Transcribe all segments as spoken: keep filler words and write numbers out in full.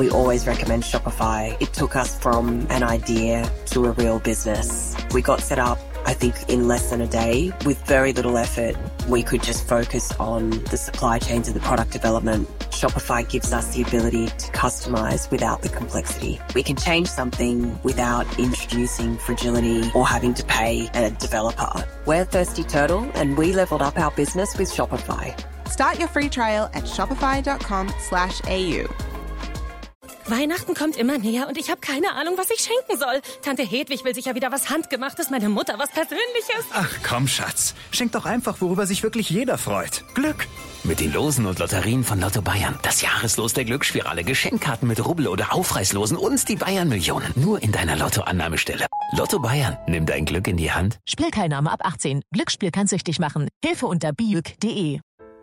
we always recommend Shopify. It took us from an idea to a real business. We got set up, I think, in less than a day. With very little effort, we could just focus on the supply chains and the product development. Shopify gives us the ability to customize without the complexity. We can change something without introducing fragility or having to pay a developer. We're Thirsty Turtle, and we leveled up our business with Shopify. Start your free trial at shopify.com slash AU. Weihnachten kommt immer näher und ich habe keine Ahnung, was ich schenken soll. Tante Hedwig will sicher wieder was Handgemachtes, meine Mutter was Persönliches. Ach komm, Schatz. Schenk doch einfach, worüber sich wirklich jeder freut. Glück. Mit den Losen und Lotterien von Lotto Bayern. Das Jahreslos der Glücksspirale, Geschenkkarten mit Rubbel- oder Aufreißlosen und die Bayern-Millionen. Nur in deiner Lottoannahmestelle. Lotto Bayern. Nimm dein Glück in die Hand. Spielteilnahme ab achtzehn. Glücksspiel kann süchtig machen. Hilfe unter biuk dot de.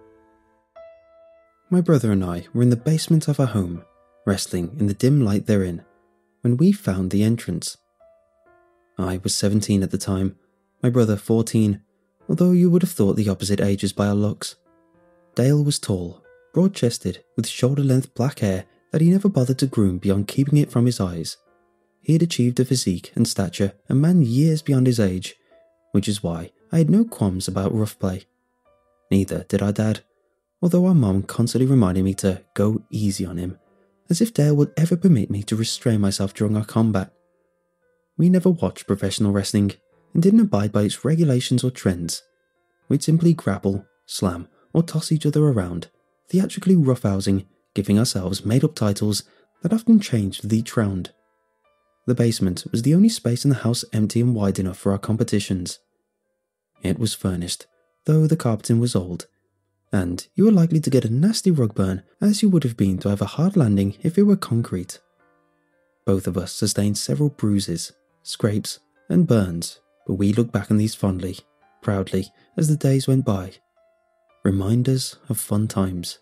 My brother and I were in the basement of our home, wrestling in the dim light therein, when we found the entrance. I was seventeen at the time, my brother fourteen, although you would have thought the opposite ages by our looks. Dale was tall, broad-chested, with shoulder-length black hair that he never bothered to groom beyond keeping it from his eyes. He had achieved a physique and stature a man years beyond his age, which is why I had no qualms about rough play. Neither did our dad, although our mum constantly reminded me to go easy on him, as if Dale would ever permit me to restrain myself during our combat. We never watched professional wrestling and didn't abide by its regulations or trends. We'd simply grapple, slam, or toss each other around, theatrically roughhousing, giving ourselves made-up titles that often changed with each round. The basement was the only space in the house empty and wide enough for our competitions. It was furnished, though the carpeting was old, and you were likely to get a nasty rug burn as you would have been to have a hard landing if it were concrete. Both of us sustained several bruises, scrapes, and burns, but we look back on these fondly, proudly, as the days went by. Reminders of fun times.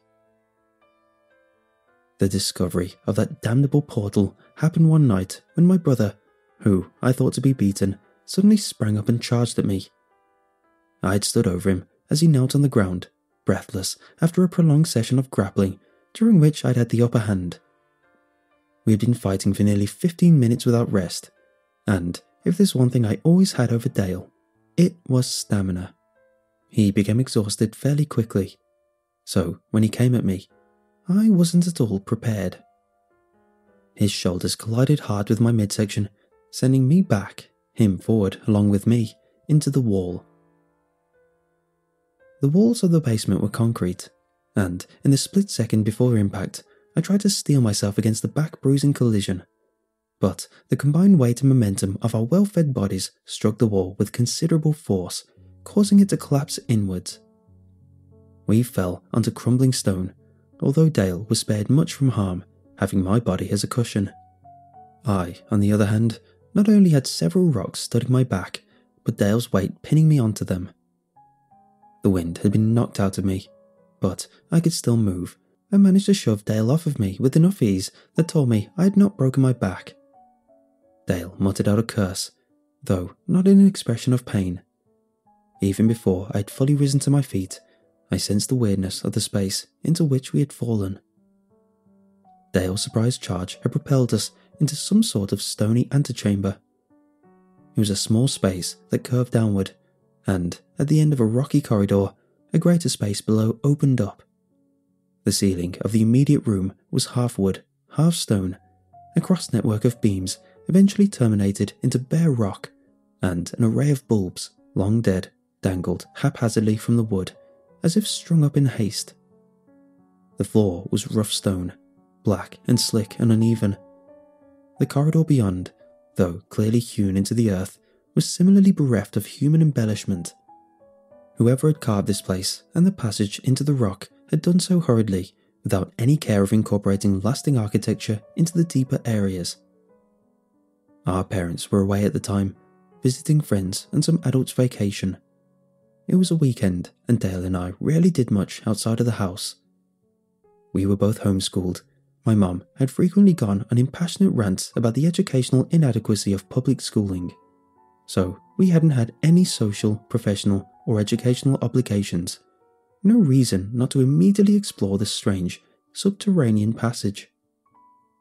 The discovery of that damnable portal happened one night when my brother, who I thought to be beaten, suddenly sprang up and charged at me. I had stood over him as he knelt on the ground, breathless after a prolonged session of grappling, during which I'd had the upper hand. We had been fighting for nearly fifteen minutes without rest, and if there's one thing I always had over Dale, it was stamina. He became exhausted fairly quickly, so when he came at me, I wasn't at all prepared. His shoulders collided hard with my midsection, sending me back, him forward along with me, into the wall. The walls of the basement were concrete, and in the split second before impact, I tried to steel myself against the back-bruising collision. But the combined weight and momentum of our well-fed bodies struck the wall with considerable force, causing it to collapse inwards. We fell onto crumbling stone, although Dale was spared much from harm, having my body as a cushion. I, on the other hand, not only had several rocks studding my back, but Dale's weight pinning me onto them. The wind had been knocked out of me, but I could still move, and managed to shove Dale off of me with enough ease that told me I had not broken my back. Dale muttered out a curse, though not in an expression of pain. Even before I had fully risen to my feet, I sensed the weirdness of the space into which we had fallen. Dale's surprise charge had propelled us into some sort of stony antechamber. It was a small space that curved downward, and at the end of a rocky corridor, a greater space below opened up. The ceiling of the immediate room was half wood, half stone. A cross-network of beams eventually terminated into bare rock, and an array of bulbs, long dead, dangled haphazardly from the wood, as if strung up in haste. The floor was rough stone, black and slick and uneven. The corridor beyond, though clearly hewn into the earth, was similarly bereft of human embellishment. Whoever had carved this place and the passage into the rock had done so hurriedly, without any care of incorporating lasting architecture into the deeper areas. Our parents were away at the time, visiting friends and some adults' vacation. It was a weekend, and Dale and I rarely did much outside of the house. We were both homeschooled. My mum had frequently gone on impassionate rants about the educational inadequacy of public schooling, so we hadn't had any social, professional, or educational obligations. No reason not to immediately explore this strange, subterranean passage.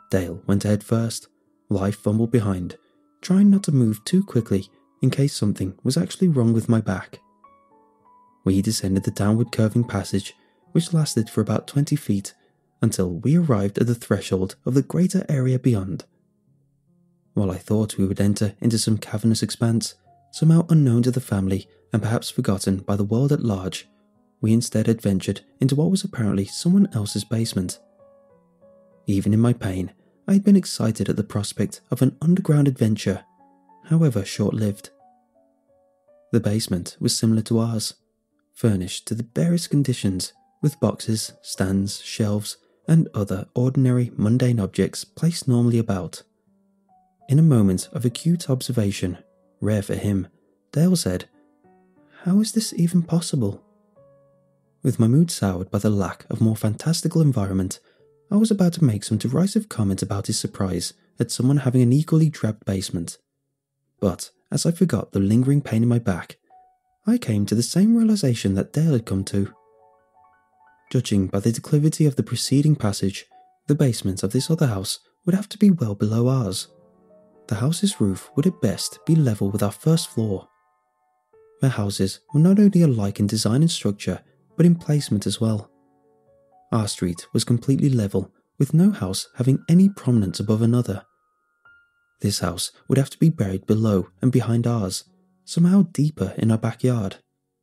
Dale went ahead first, while I fumbled behind, trying not to move too quickly in case something was actually wrong with my back. We descended the downward curving passage, which lasted for about twenty feet, until we arrived at the threshold of the greater area beyond. While I thought we would enter into some cavernous expanse, somehow unknown to the family and perhaps forgotten by the world at large, we instead adventured into what was apparently someone else's basement. Even in my pain, I had been excited at the prospect of an underground adventure, however short-lived. The basement was similar to ours, furnished to the barest conditions, with boxes, stands, shelves, and other ordinary mundane objects placed normally about. In a moment of acute observation, rare for him, Dale said, "How is this even possible?" With my mood soured by the lack of more fantastical environment, I was about to make some derisive comment about his surprise at someone having an equally drab basement. But as I forgot the lingering pain in my back, I came to the same realization that Dale had come to. Judging by the declivity of the preceding passage, the basement of this other house would have to be well below ours. The house's roof would at best be level with our first floor. Their houses were not only alike in design and structure, but in placement as well. Our street was completely level, with no house having any prominence above another. This house would have to be buried below and behind ours, somehow deeper in our backyard.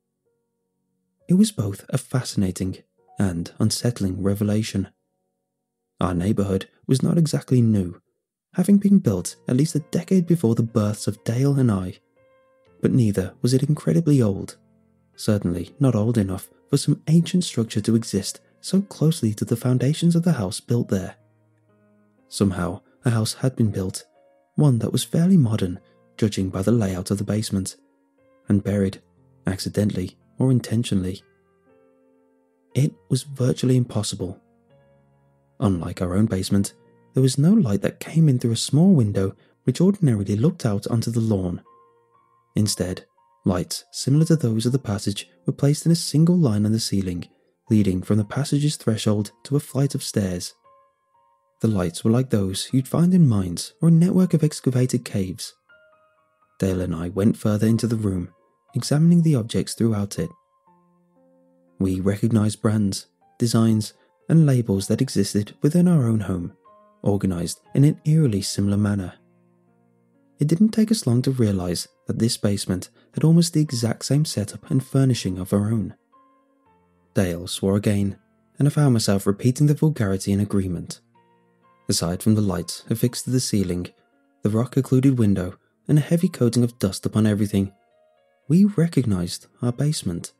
It was both a fascinating and unsettling revelation. Our neighbourhood was not exactly new, having been built at least a decade before the births of Dale and I, but neither was it incredibly old, certainly not old enough for some ancient structure to exist so closely to the foundations of the house built there. Somehow, a house had been built, one that was fairly modern, judging by the layout of the basement, and buried, accidentally or intentionally. It was virtually impossible. Unlike our own basement, there was no light that came in through a small window which ordinarily looked out onto the lawn. Instead, lights similar to those of the passage were placed in a single line on the ceiling, leading from the passage's threshold to a flight of stairs. The lights were like those you'd find in mines or a network of excavated caves. Dale and I went further into the room, examining the objects throughout it. We recognized brands, designs, and labels that existed within our own home, organized in an eerily similar manner. It didn't take us long to realize that this basement had almost the exact same setup and furnishing of our own. Dale swore again, and I found myself repeating the vulgarity in agreement. Aside from the lights affixed to the ceiling, the rock-occluded window, and a heavy coating of dust upon everything, we recognized our basement.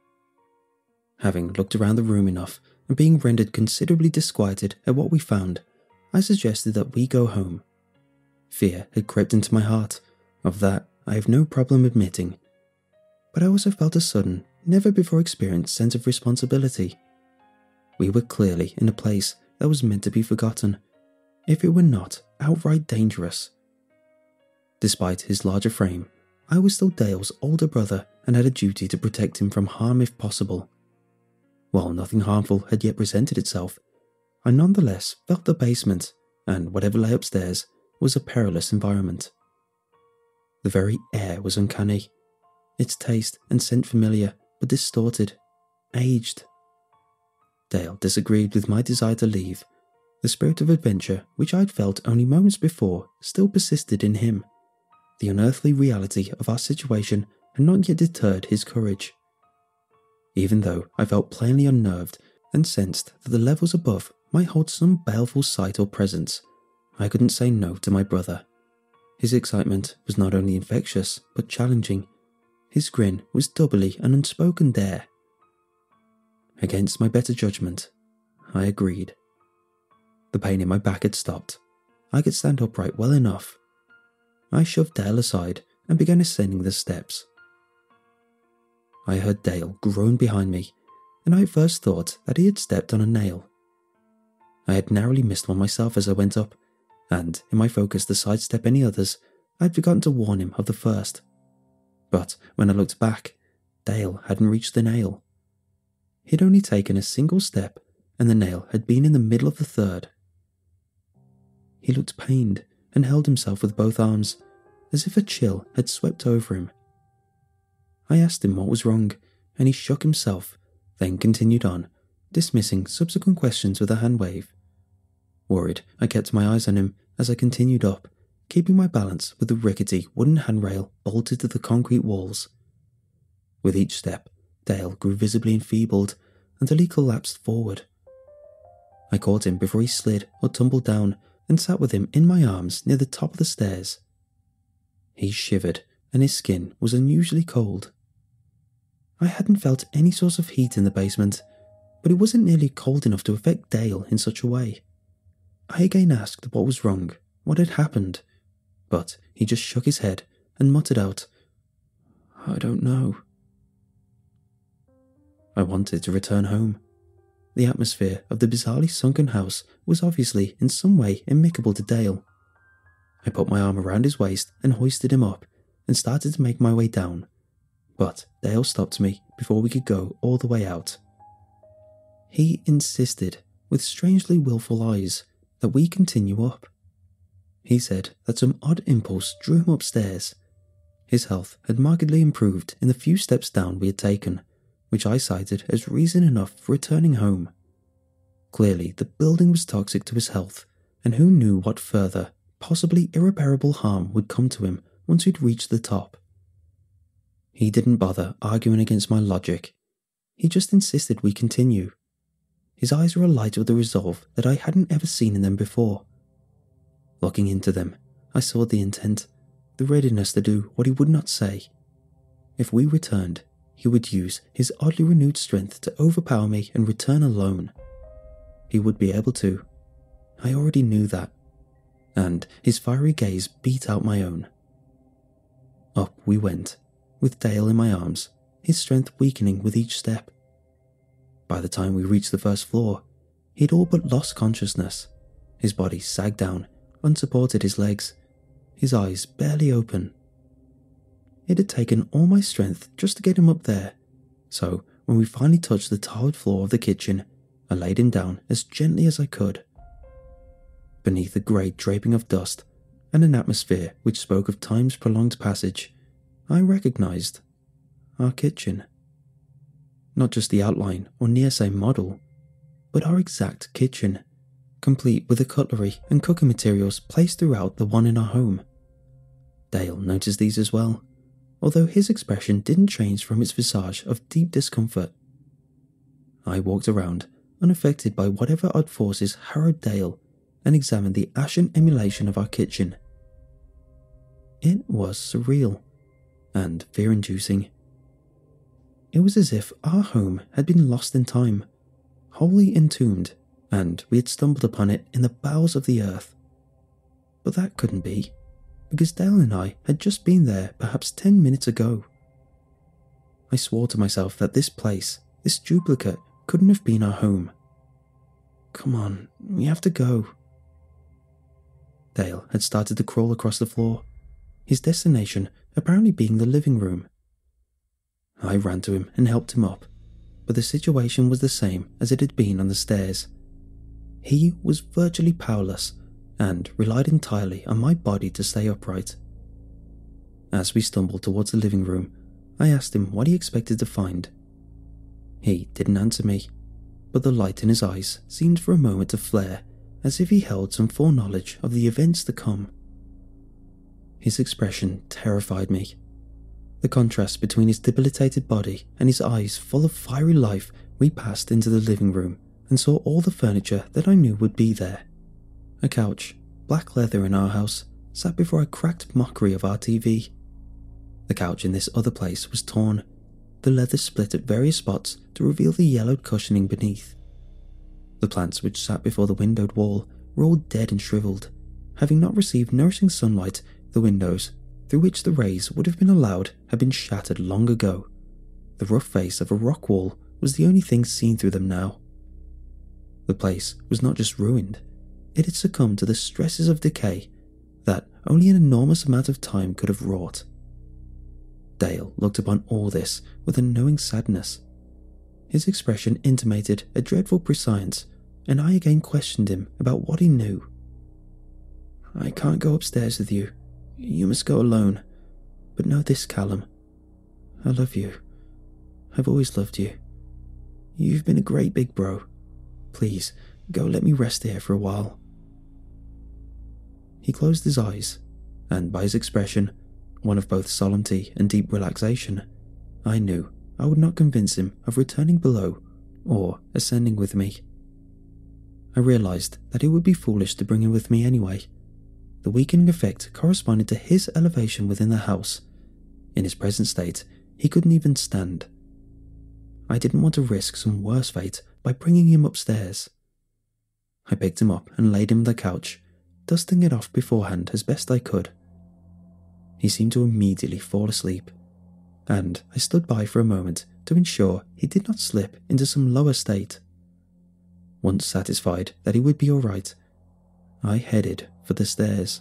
Having looked around the room enough and being rendered considerably disquieted at what we found, I suggested that we go home. Fear had crept into my heart, of that I have no problem admitting, but I also felt a sudden, never-before-experienced sense of responsibility. We were clearly in a place that was meant to be forgotten, if it were not outright dangerous. Despite his larger frame, I was still Dale's older brother and had a duty to protect him from harm if possible. While nothing harmful had yet presented itself, I nonetheless felt the basement, and whatever lay upstairs, was a perilous environment. The very air was uncanny, its taste and scent familiar, but distorted, aged. Dale disagreed with my desire to leave. The spirit of adventure, which I had felt only moments before, still persisted in him. The unearthly reality of our situation had not yet deterred his courage. Even though I felt plainly unnerved and sensed that the levels above might hold some baleful sight or presence, I couldn't say no to my brother. His excitement was not only infectious, but challenging. His grin was doubly an unspoken dare. Against my better judgment, I agreed. The pain in my back had stopped. I could stand upright well enough. I shoved Dale aside and began ascending the steps. I heard Dale groan behind me, and I at first thought that he had stepped on a nail. I had narrowly missed one myself as I went up, and in my focus to sidestep any others, I had forgotten to warn him of the first. But when I looked back, Dale hadn't reached the nail. He'd only taken a single step, and the nail had been in the middle of the third. He looked pained and held himself with both arms, as if a chill had swept over him. I asked him what was wrong, and he shook himself, then continued on, dismissing subsequent questions with a hand wave. Worried, I kept my eyes on him as I continued up, keeping my balance with the rickety wooden handrail bolted to the concrete walls. With each step, Dale grew visibly enfeebled until he collapsed forward. I caught him before he slid or tumbled down and sat with him in my arms near the top of the stairs. He shivered and his skin was unusually cold. I hadn't felt any source of heat in the basement, but it wasn't nearly cold enough to affect Dale in such a way. I again asked what was wrong, what had happened, but he just shook his head and muttered out, "I don't know." I wanted to return home. The atmosphere of the bizarrely sunken house was obviously in some way amicable to Dale. I put my arm around his waist and hoisted him up and started to make my way down, but Dale stopped me before we could go all the way out. He insisted, with strangely willful eyes, that we continue up. He said that some odd impulse drew him upstairs. His health had markedly improved in the few steps down we had taken, which I cited as reason enough for returning home. Clearly, the building was toxic to his health, and who knew what further, possibly irreparable harm would come to him once we'd reached the top. He didn't bother arguing against my logic. He just insisted we continue. His eyes were alight with a resolve that I hadn't ever seen in them before. Looking into them, I saw the intent, the readiness to do what he would not say. If we returned, he would use his oddly renewed strength to overpower me and return alone. He would be able to. I already knew that. And his fiery gaze beat out my own. Up we went, with Dale in my arms, his strength weakening with each step. By the time we reached the first floor, he'd all but lost consciousness. His body sagged down, unsupported his legs, his eyes barely open. It had taken all my strength just to get him up there, so when we finally touched the tiled floor of the kitchen, I laid him down as gently as I could. Beneath a grey draping of dust and an atmosphere which spoke of time's prolonged passage, I recognised our kitchen. Not just the outline or near same model, but our exact kitchen, complete with the cutlery and cooking materials placed throughout the one in our home. Dale noticed these as well, although his expression didn't change from its visage of deep discomfort. I walked around, unaffected by whatever odd forces harrowed Dale, and examined the ashen emulation of our kitchen. It was surreal and fear-inducing. It was as if our home had been lost in time, wholly entombed, and we had stumbled upon it in the bowels of the earth. But that couldn't be, because Dale and I had just been there perhaps ten minutes ago. I swore to myself that this place, this duplicate, couldn't have been our home. Come on, we have to go. Dale had started to crawl across the floor, his destination apparently being the living room. I ran to him and helped him up, but the situation was the same as it had been on the stairs. He was virtually powerless and relied entirely on my body to stay upright. As we stumbled towards the living room, I asked him what he expected to find. He didn't answer me, but the light in his eyes seemed for a moment to flare as if he held some foreknowledge of the events to come. His expression terrified me. The contrast between his debilitated body and his eyes full of fiery life. We passed into the living room and saw all the furniture that I knew would be there. A couch, black leather in our house, sat before a cracked mockery of our T V. The couch in this other place was torn, the leather split at various spots to reveal the yellowed cushioning beneath. The plants which sat before the windowed wall were all dead and shriveled, having not received nourishing sunlight. The windows, through which the rays would have been allowed, had been shattered long ago. The rough face of a rock wall was the only thing seen through them now. The place was not just ruined, it had succumbed to the stresses of decay that only an enormous amount of time could have wrought. Dale looked upon all this with a knowing sadness. His expression intimated a dreadful prescience, and I again questioned him about what he knew. I can't go upstairs with you. You must go alone. But know this, Callum. I love you. I've always loved you. You've been a great big bro. Please, go let me rest here for a while." He closed his eyes, and by his expression, one of both solemnity and deep relaxation, I knew I would not convince him of returning below or ascending with me. I realised that it would be foolish to bring him with me anyway. The weakening effect corresponded to his elevation within the house. In his present state, he couldn't even stand. I didn't want to risk some worse fate by bringing him upstairs. I picked him up and laid him on the couch, dusting it off beforehand as best I could. He seemed to immediately fall asleep, and I stood by for a moment to ensure he did not slip into some lower state. Once satisfied that he would be all right, I headed for the stairs.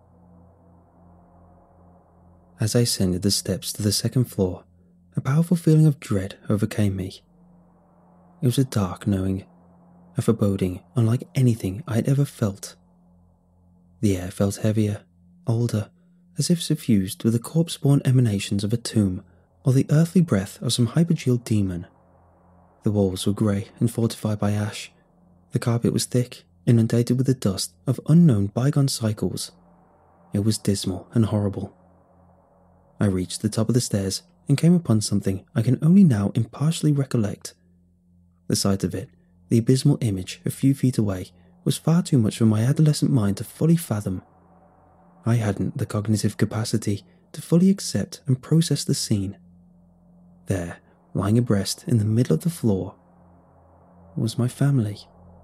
As I ascended the steps to the second floor, a powerful feeling of dread overcame me. It was a dark knowing, a foreboding unlike anything I had ever felt. The air felt heavier, older, as if suffused with the corpse-born emanations of a tomb or the earthly breath of some hypergeal demon. The walls were grey and fortified by ash. The carpet was thick, inundated with the dust of unknown bygone cycles. It was dismal and horrible. I reached the top of the stairs and came upon something I can only now impartially recollect. The sight of it, the abysmal image a few feet away, was far too much for my adolescent mind to fully fathom. I hadn't the cognitive capacity to fully accept and process the scene. There, lying abreast in the middle of the floor, was my family.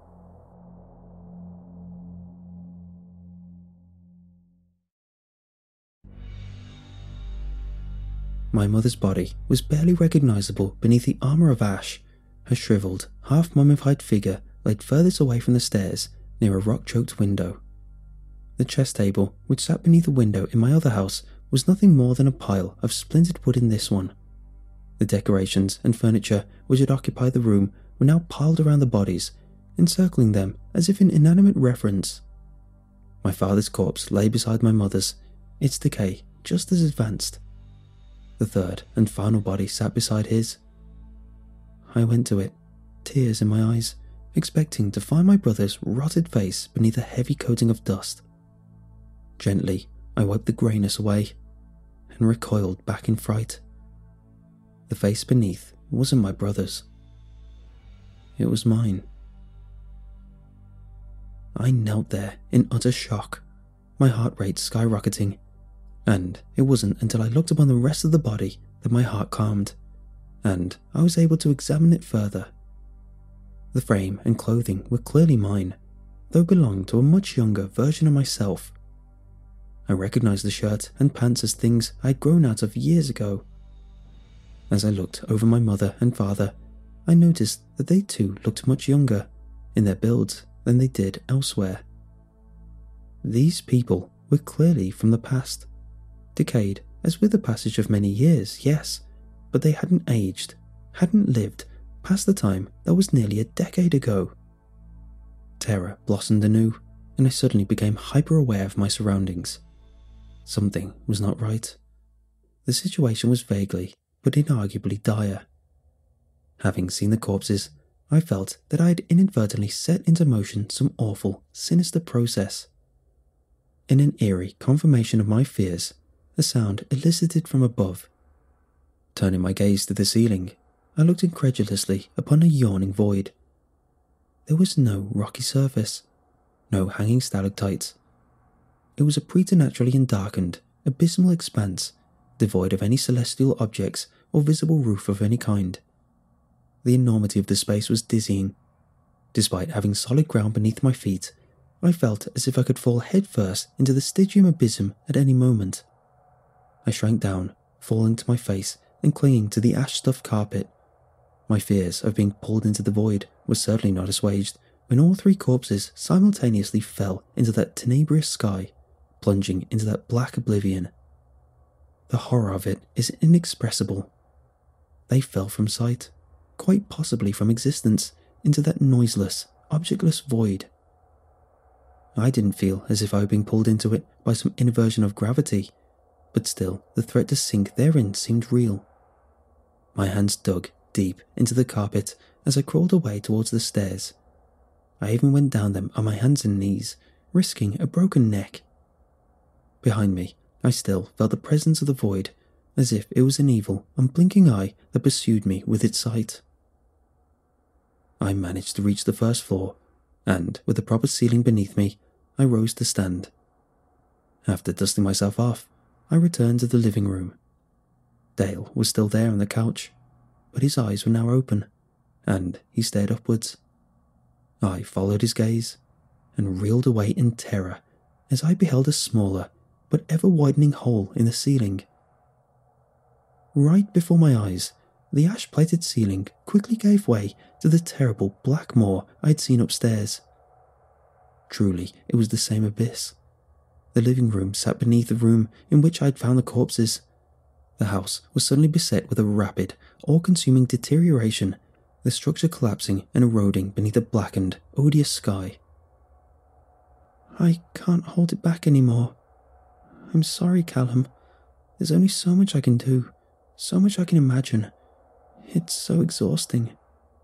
My mother's body was barely recognisable beneath the armour of ash. Her shrivelled, half-mummified figure laid furthest away from the stairs near a rock-choked window. The chess table, which sat beneath a window in my other house, was nothing more than a pile of splintered wood in this one. The decorations and furniture which had occupied the room were now piled around the bodies, encircling them as if in inanimate reverence. My father's corpse lay beside my mother's, its decay just as advanced. The third and final body sat beside his. I went to it, tears in my eyes, expecting to find my brother's rotted face beneath a heavy coating of dust. Gently, I wiped the greyness away and recoiled back in fright. The face beneath wasn't my brother's. It was mine. I knelt there in utter shock, my heart rate skyrocketing, and it wasn't until I looked upon the rest of the body that my heart calmed, and I was able to examine it further. The frame and clothing were clearly mine, though belonged to a much younger version of myself. I recognised the shirt and pants as things I had grown out of years ago. As I looked over my mother and father, I noticed that they too looked much younger in their builds than they did elsewhere. These people were clearly from the past, decayed as with the passage of many years, yes, but they hadn't aged, hadn't lived past the time that was nearly a decade ago. Terror blossomed anew, and I suddenly became hyper-aware of my surroundings. Something was not right. The situation was vaguely, but inarguably dire. Having seen the corpses, I felt that I had inadvertently set into motion some awful, sinister process. In an eerie confirmation of my fears, a sound elicited from above. Turning my gaze to the ceiling, I looked incredulously upon a yawning void. There was no rocky surface, no hanging stalactites. It was a preternaturally and darkened, abysmal expanse, devoid of any celestial objects or visible roof of any kind. The enormity of the space was dizzying. Despite having solid ground beneath my feet, I felt as if I could fall headfirst into the Stygian abysm at any moment. I shrank down, falling to my face and clinging to the ash-stuffed carpet. My fears of being pulled into the void were certainly not assuaged when all three corpses simultaneously fell into that tenebrous sky, plunging into that black oblivion. The horror of it is inexpressible. They fell from sight, quite possibly from existence, into that noiseless, objectless void. I didn't feel as if I were being pulled into it by some inversion of gravity, but still the threat to sink therein seemed real. My hands dug deep into the carpet as I crawled away towards the stairs. I even went down them on my hands and knees, risking a broken neck. Behind me, I still felt the presence of the void, as if it was an evil, unblinking eye that pursued me with its sight. I managed to reach the first floor, and, with the proper ceiling beneath me, I rose to stand. After dusting myself off, I returned to the living room. Dale was still there on the couch, but his eyes were now open, and he stared upwards. I followed his gaze, and reeled away in terror as I beheld a smaller but ever-widening hole in the ceiling. Right before my eyes, the ash-plated ceiling quickly gave way to the terrible black maw I had seen upstairs. Truly, it was the same abyss. The living room sat beneath the room in which I had found the corpses. The house was suddenly beset with a rapid, all-consuming deterioration, the structure collapsing and eroding beneath a blackened, odious sky. I can't hold it back anymore. I'm sorry, Callum. There's only so much I can do, so much I can imagine. It's so exhausting.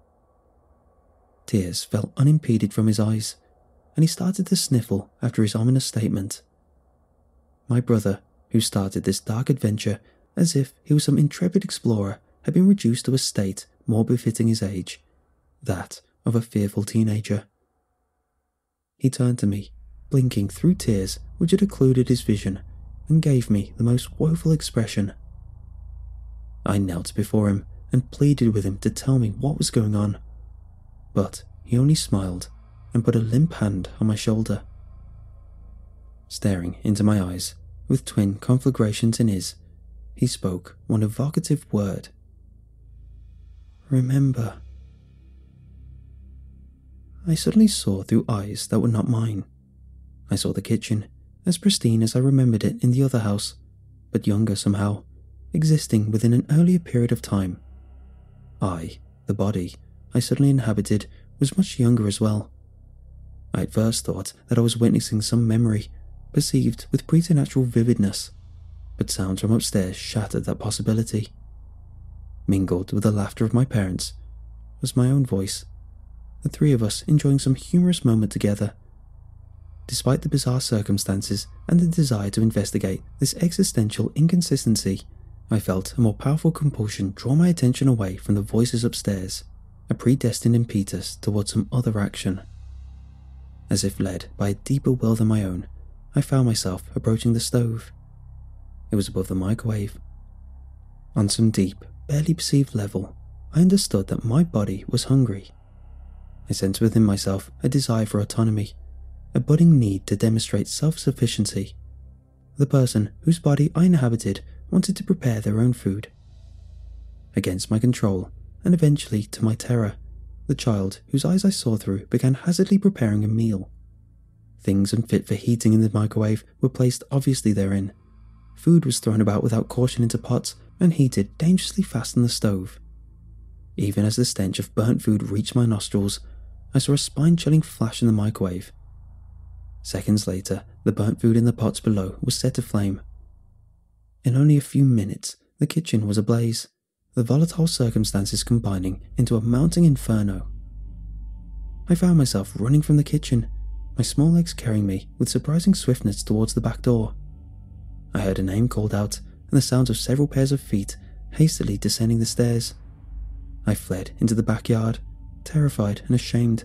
Tears fell unimpeded from his eyes, and he started to sniffle after his ominous statement. My brother, who started this dark adventure as if he was some intrepid explorer, had been reduced to a state more befitting his age, that of a fearful teenager. He turned to me, blinking through tears which had occluded his vision, and gave me the most woeful expression. I knelt before him and pleaded with him to tell me what was going on, but he only smiled and put a limp hand on my shoulder. Staring into my eyes, with twin conflagrations in his, he spoke one evocative word. Remember. I suddenly saw through eyes that were not mine. I saw the kitchen, as pristine as I remembered it in the other house, but younger somehow, existing within an earlier period of time. I, the body I suddenly inhabited, was much younger as well. I at first thought that I was witnessing some memory, perceived with preternatural vividness, but sounds from upstairs shattered that possibility. Mingled with the laughter of my parents was my own voice, the three of us enjoying some humorous moment together. Despite the bizarre circumstances and the desire to investigate this existential inconsistency, I felt a more powerful compulsion draw my attention away from the voices upstairs, a predestined impetus towards some other action. As if led by a deeper will than my own, I found myself approaching the stove. It was above the microwave. On some deep, barely perceived level, I understood that my body was hungry. I sensed within myself a desire for autonomy, a budding need to demonstrate self-sufficiency. The person whose body I inhabited wanted to prepare their own food. Against my control, and eventually to my terror, the child whose eyes I saw through began hazardly preparing a meal. Things unfit for heating in the microwave were placed obviously therein. Food was thrown about without caution into pots and heated dangerously fast on the stove. Even as the stench of burnt food reached my nostrils, I saw a spine-chilling flash in the microwave. Seconds later, the burnt food in the pots below was set aflame. In only a few minutes, the kitchen was ablaze, the volatile circumstances combining into a mounting inferno. I found myself running from the kitchen, my small legs carrying me with surprising swiftness towards the back door. I heard a name called out and the sounds of several pairs of feet hastily descending the stairs. I fled into the backyard, terrified and ashamed.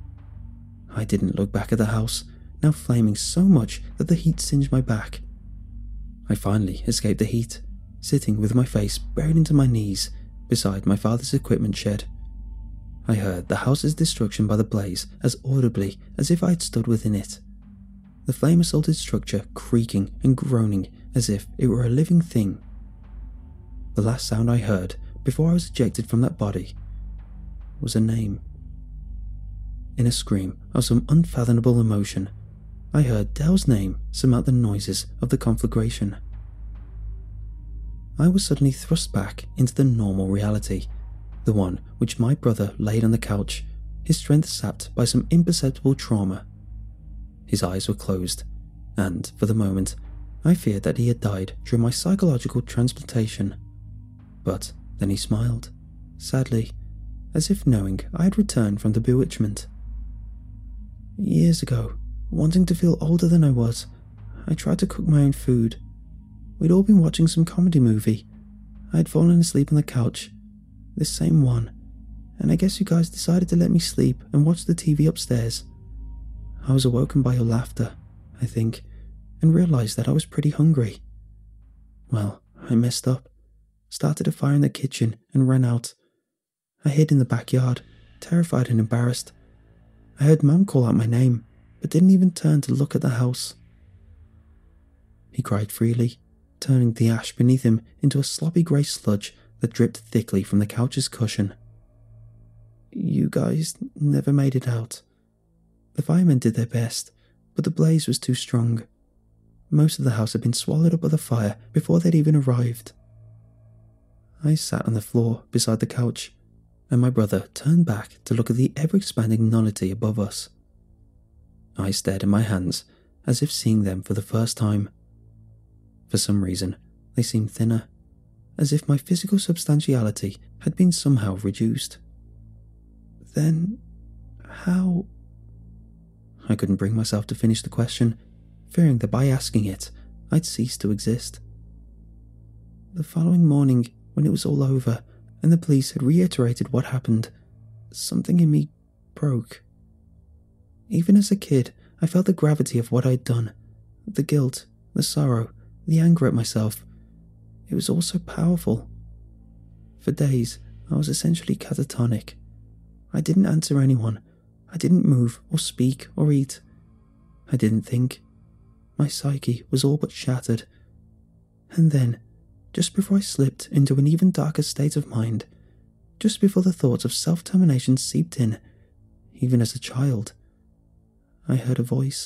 I didn't look back at the house, now flaming so much that the heat singed my back. I finally escaped the heat, sitting with my face buried into my knees beside my father's equipment shed. I heard the house's destruction by the blaze as audibly as if I had stood within it. The flame-assaulted structure creaking and groaning as if it were a living thing. The last sound I heard before I was ejected from that body was a name. In a scream of some unfathomable emotion, I heard Dale's name surmount the noises of the conflagration. I was suddenly thrust back into the normal reality, the one which my brother laid on the couch, his strength sapped by some imperceptible trauma. His eyes were closed, and, for the moment, I feared that he had died during my psychological transplantation. But then he smiled, sadly, as if knowing I had returned from the bewitchment. Years ago, wanting to feel older than I was, I tried to cook my own food. We'd all been watching some comedy movie. I had fallen asleep on the couch, this same one, and I guess you guys decided to let me sleep and watch the T V upstairs. I was awoken by your laughter, I think, and realised that I was pretty hungry. Well, I messed up, started a fire in the kitchen and ran out. I hid in the backyard, terrified and embarrassed. I heard Mum call out my name, but didn't even turn to look at the house. He cried freely, turning the ash beneath him into a sloppy grey sludge that dripped thickly from the couch's cushion. You guys never made it out. The firemen did their best, but the blaze was too strong. Most of the house had been swallowed up by the fire before they'd even arrived. I sat on the floor beside the couch, and my brother turned back to look at the ever-expanding nullity above us. I stared at my hands, as if seeing them for the first time. For some reason, they seemed thinner, as if my physical substantiality had been somehow reduced. Then, how... I couldn't bring myself to finish the question, fearing that by asking it, I'd cease to exist. The following morning, when it was all over, and the police had reiterated what happened, something in me broke. Even as a kid, I felt the gravity of what I'd done, the guilt, the sorrow, the anger at myself. It was all so powerful. For days, I was essentially catatonic. I didn't answer anyone. I didn't move or speak or eat. I didn't think. My psyche was all but shattered. And then, just before I slipped into an even darker state of mind, just before the thoughts of self-termination seeped in, even as a child, I heard a voice.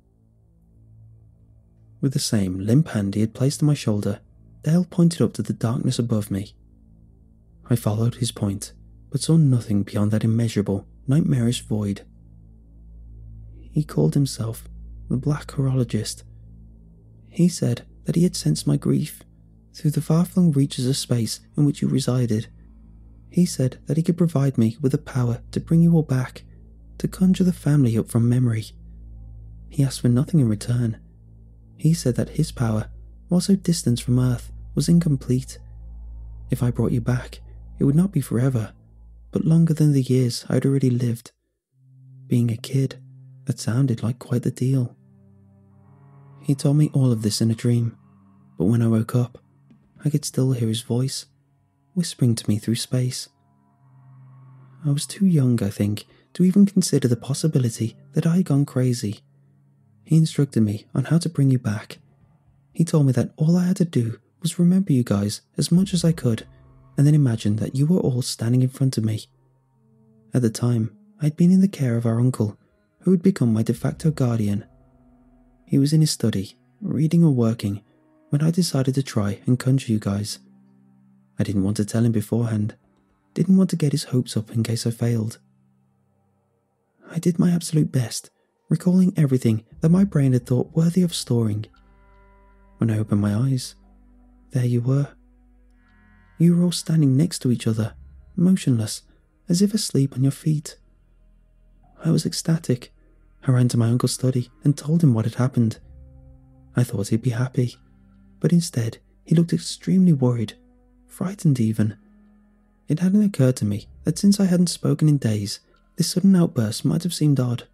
With the same limp hand he had placed on my shoulder, Dale pointed up to the darkness above me. I followed his point, but saw nothing beyond that immeasurable, nightmarish void. He called himself the Black Horologist. He said that he had sensed my grief through the far-flung reaches of space in which you resided. He said that he could provide me with the power to bring you all back, to conjure the family up from memory. He asked for nothing in return. He said that his power, while so distant from Earth, was incomplete. If I brought you back, it would not be forever, but longer than the years I'd already lived. Being a kid, that sounded like quite the deal. He told me all of this in a dream, but when I woke up, I could still hear his voice, whispering to me through space. I was too young, I think, to even consider the possibility that I had gone crazy. He instructed me on how to bring you back. He told me that all I had to do was remember you guys as much as I could, and then imagine that you were all standing in front of me. At the time, I'd been in the care of our uncle, who had become my de facto guardian. He was in his study, reading or working, when I decided to try and conjure you guys. I didn't want to tell him beforehand, didn't want to get his hopes up in case I failed. I did my absolute best, recalling everything that my brain had thought worthy of storing. When I opened my eyes, there you were. You were all standing next to each other, motionless, as if asleep on your feet. I was ecstatic. I ran to my uncle's study and told him what had happened. I thought he'd be happy, but instead he looked extremely worried, frightened even. It hadn't occurred to me that since I hadn't spoken in days, this sudden outburst might have seemed odd.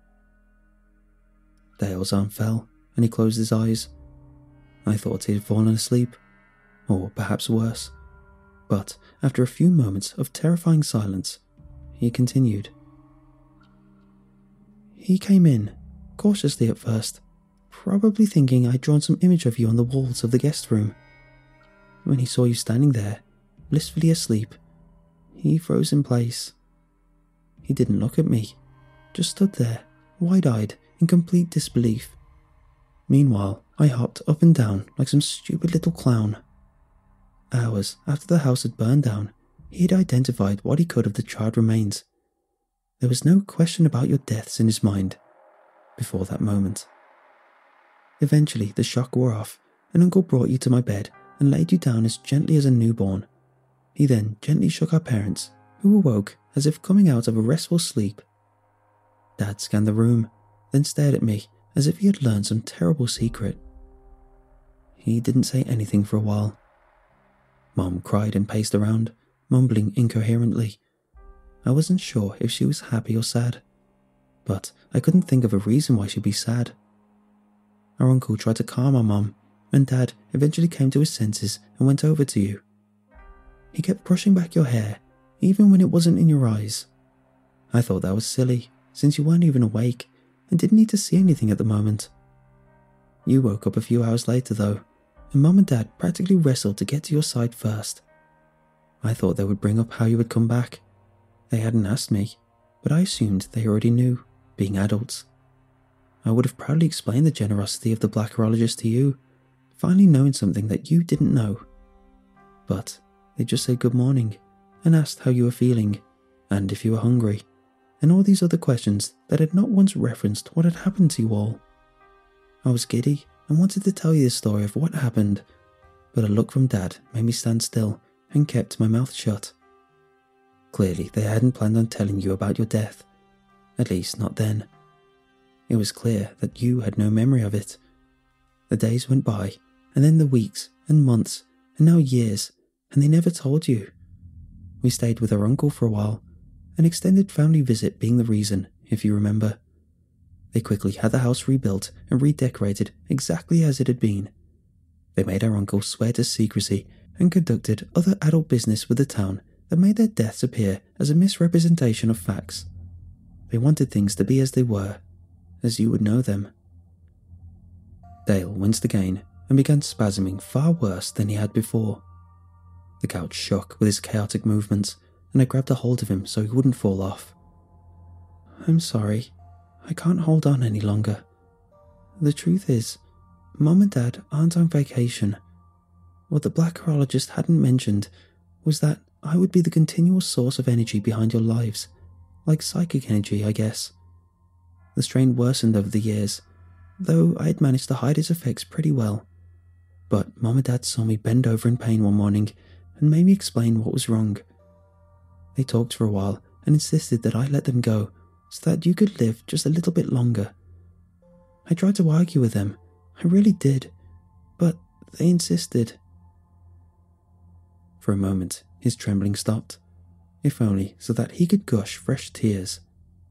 Dale's arm fell, and he closed his eyes. I thought he had fallen asleep, or perhaps worse. But after a few moments of terrifying silence, he continued. He came in, cautiously at first, probably thinking I'd drawn some image of you on the walls of the guest room. When he saw you standing there, blissfully asleep, he froze in place. He didn't look at me, just stood there, wide-eyed, in complete disbelief. Meanwhile, I hopped up and down like some stupid little clown. Hours after the house had burned down, he had identified what he could of the charred remains. There was no question about your deaths in his mind. before that moment. Eventually, the shock wore off, and Uncle brought you to my bed and laid you down as gently as a newborn. He then gently shook our parents, who awoke as if coming out of a restful sleep. Dad scanned the room, then stared at me as if he had learned some terrible secret. He didn't say anything for a while. Mom cried and paced around, mumbling incoherently. I wasn't sure if she was happy or sad, but I couldn't think of a reason why she'd be sad. Our uncle tried to calm our mum, and Dad eventually came to his senses and went over to you. He kept brushing back your hair, even when it wasn't in your eyes. I thought that was silly, since you weren't even awake and didn't need to see anything at the moment. You woke up a few hours later though, and Mum and Dad practically wrestled to get to your side first. I thought they would bring up how you had come back. They hadn't asked me, but I assumed they already knew, being adults. I would have proudly explained the generosity of the black horologist to you, finally knowing something that you didn't know. But they just said good morning and asked how you were feeling and if you were hungry, and all these other questions that had not once referenced what had happened to you all. I was giddy and wanted to tell you the story of what happened, but a look from Dad made me stand still and kept my mouth shut. Clearly, they hadn't planned on telling you about your death, at least not then. It was clear that you had no memory of it. The days went by, and then the weeks and months, and now years, and they never told you. We stayed with our uncle for a while, an extended family visit being the reason, if you remember. They quickly had the house rebuilt and redecorated exactly as it had been. They made our uncle swear to secrecy and conducted other adult business with the town that made their deaths appear as a misrepresentation of facts. They wanted things to be as they were, as you would know them. Dale winced again and began spasming far worse than he had before. The couch shook with his chaotic movements, and I grabbed a hold of him so he wouldn't fall off. I'm sorry, I can't hold on any longer. The truth is, Mum and Dad aren't on vacation. What the black horologist hadn't mentioned was that I would be the continual source of energy behind your lives, like psychic energy, I guess. The strain worsened over the years, though I had managed to hide its effects pretty well. But Mum and Dad saw me bend over in pain one morning and made me explain what was wrong. They talked for a while and insisted that I let them go so that you could live just a little bit longer. I tried to argue with them, I really did, but they insisted. For a moment, his trembling stopped, if only so that he could gush fresh tears.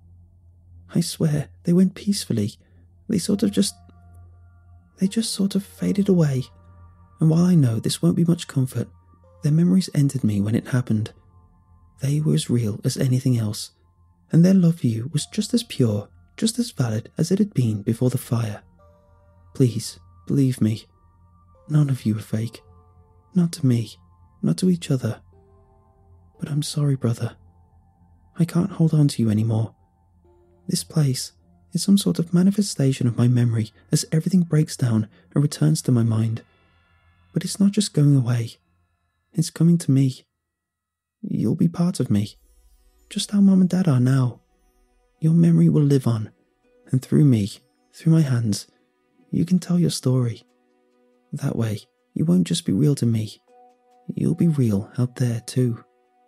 I swear, they went peacefully. They sort of just... They just sort of faded away. And while I know this won't be much comfort, their memories entered me when it happened. They were as real as anything else, and their love for you was just as pure, just as valid as it had been before the fire. Please, believe me. None of you are fake. Not to me, not to each other. But I'm sorry, brother. I can't hold on to you anymore. This place is some sort of manifestation of my memory as everything breaks down and returns to my mind. But it's not just going away. It's coming to me. You'll be part of me, just how Mum and Dad are now. Your memory will live on, and through me, through my hands, you can tell your story. That way, you won't just be real to me. You'll be real out there too.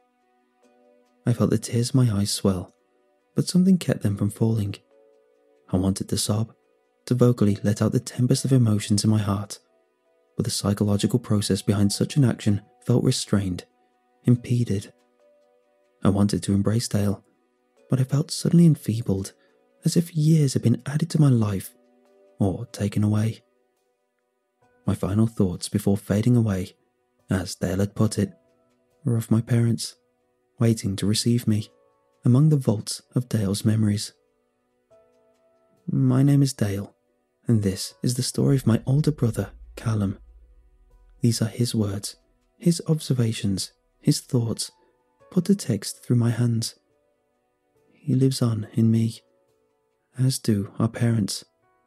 I felt the tears in my eyes swell, but something kept them from falling. I wanted to sob, to vocally let out the tempest of emotions in my heart, but the psychological process behind such an action felt restrained, impeded. I wanted to embrace Dale, but I felt suddenly enfeebled, as if years had been added to my life, or taken away. My final thoughts before fading away, as Dale had put it, were of my parents, waiting to receive me, among the vaults of Dale's memories. My name is Dale, and this is the story of my older brother, Callum. These are his words, his observations, his thoughts, put to text through my hands. He lives on in me, as do our parents.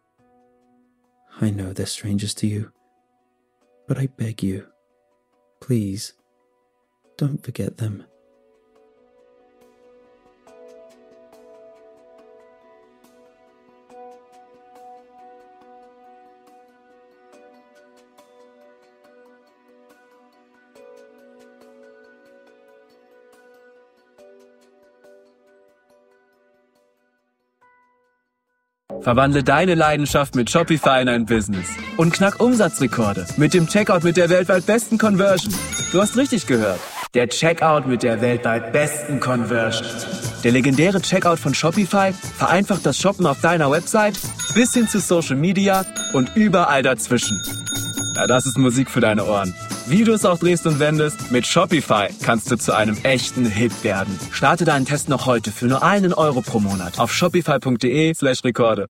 I know they're strangers to you, but I beg you, please, don't forget them. Verwandle deine Leidenschaft mit Shopify in ein Business und knack Umsatzrekorde mit dem Checkout mit der weltweit besten Conversion. Du hast richtig gehört. Der Checkout mit der weltweit besten Conversion. Der legendäre Checkout von Shopify vereinfacht das Shoppen auf deiner Website bis hin zu Social Media und überall dazwischen. Ja, das ist Musik für deine Ohren. Wie du es auch drehst und wendest, mit Shopify kannst du zu einem echten Hit werden. Starte deinen Test noch heute für nur einen Euro pro Monat auf shopify.de slash Rekorde.